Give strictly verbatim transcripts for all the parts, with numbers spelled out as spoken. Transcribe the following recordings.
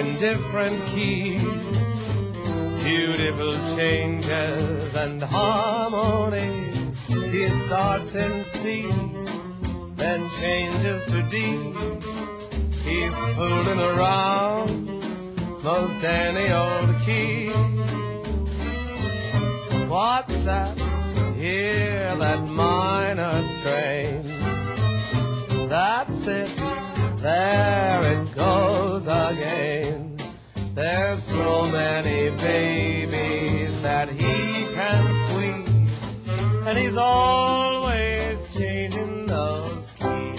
in different keys, beautiful changes and harmonies. He starts in C, then changes to D. He's fooling around most any old key. What's that? Hear that minor strain. That's it, there it goes again. There's so many babies that he can squeeze, and he's always changing those keys.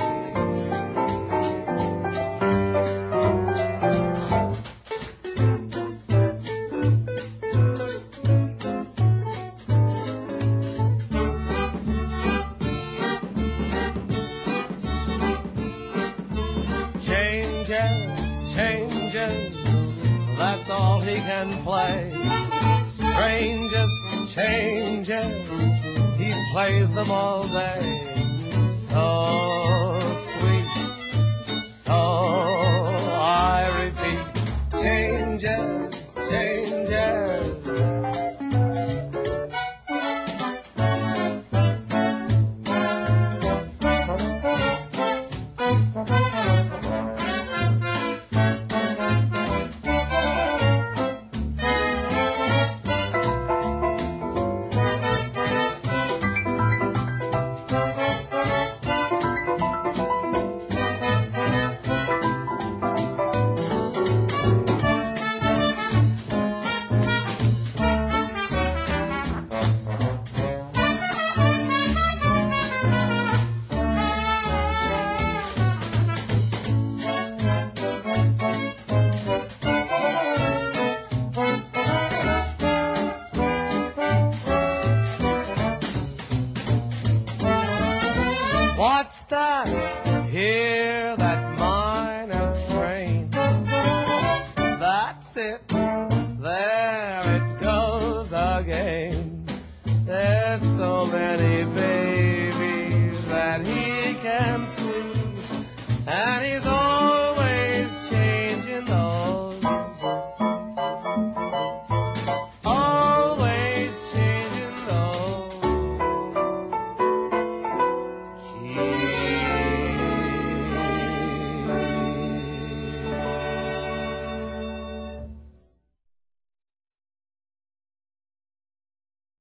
Changes, changes, that's all he can play. Strangest changes, he plays them all day. So sweet, so I repeat, changes, changes,